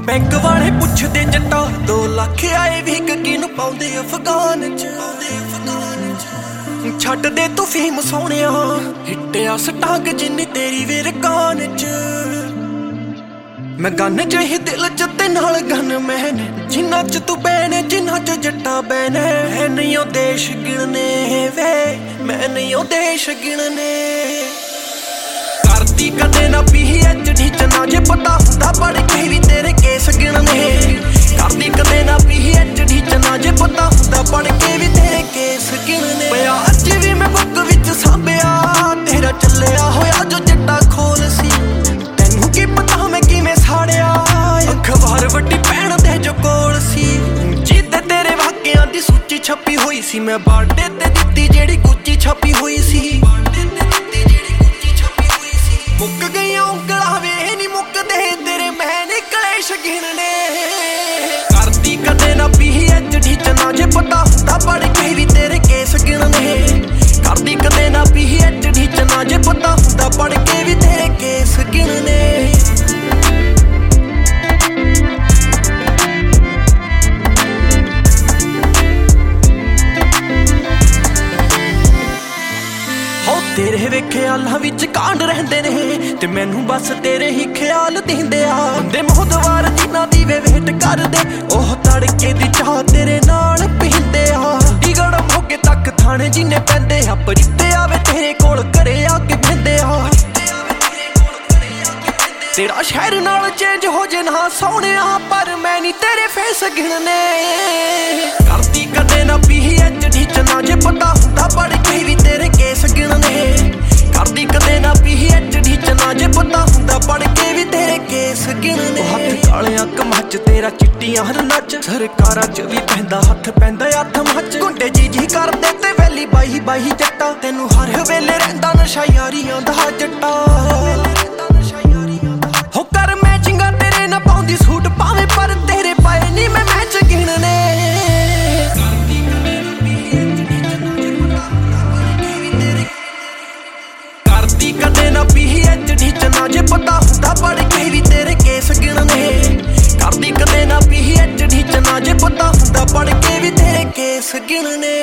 bank वाले पुछदे जट्टा 2 लाख आए भी किनु पाउंदे अफगान च छड्ड दे तू फीम सोहणिया हिट्टिया सटांग जिन्नी तेरी वीर कान च मैं गन च ही दिल च ते नाल गन मैन जिन्ना च तू बैने जिन्ना च जट्टा बैने मैं नहीं ओ देश गिणने वे मैं नहीं ओ देश गिणने करती कदे ना PhD च ना जे पता हुंदा पढ़ के भी तेरे केस गिणने करती कदे ना PhD च ना जे पता हुंदा पढ़ के भी तेरे केस गिणने पिया अज भी मैं बुक विच सांभिया तेरा चलिया होया जो जट्टा खोल सी तैनू की पता मैं किवें साड़िया अखबार वड्डी भैण दे जो कोल सी जिद्द तेरे वाकियां दी सूची छपी हुई सी मैं बर्थडे ते दित्ती जेड़ी गुच्ची छपी हुई सी मुक गई उंगला वे नी मुकदे तेरे मैंने कलेश गिणने करती कदे ना PhD च ना जे पता हुंदा पढ़ के भी तेरे केस गिणने करती कदे ना PhD च ना जे पता हुंदा पढ़ के भी तेरे केस गिणने तेरे वे ख्यालां विच कांड रहिंदे ने ते मैनू बस तेरे ही ख्याल दिंदे आ बंदे मोहतवार जिन्हां दी वे वेट करदे ओह तड़के दी चाह तेरे नाल पींदे आ टिगड़ मोगे तक थाने जिन्ने पैंदे आ परिते आवे तेरे कोल घरे आके बहिंदे आ तेरा शहर नाल चेंज हो जे ना सोहणिया पर मैं नी तेरे फेस गिणने करती कदे ना PhD च ना जे पता हुंदा पढ़ के भी तेरे केस गिणने करती कदे ना PhD च ना जे पता हुंदा पढ़ के भी तेरे केस गिणने हत्थ कालियां कमच तेरा चिट्टियां हर नच सरकारां च भी पैंदा हत्थ हत्थ मच गुंडे जी करदे ते वैली बाही बाही जट्टा तैनू हर वेले रहिंदा नशा यारियां दा जट्टा हो कर मैचिंगा तेरे ना पाउंदी सूट पावे पर तेरे पाए नी मैं मैच गिणने करती कदे ना PhD च ना जे पता हुंदा पढ़ के भी तेरे केस गिणने करती कदे ना PhD च ना जे पता हुंदा पढ़ के भी तेरे केस गिणने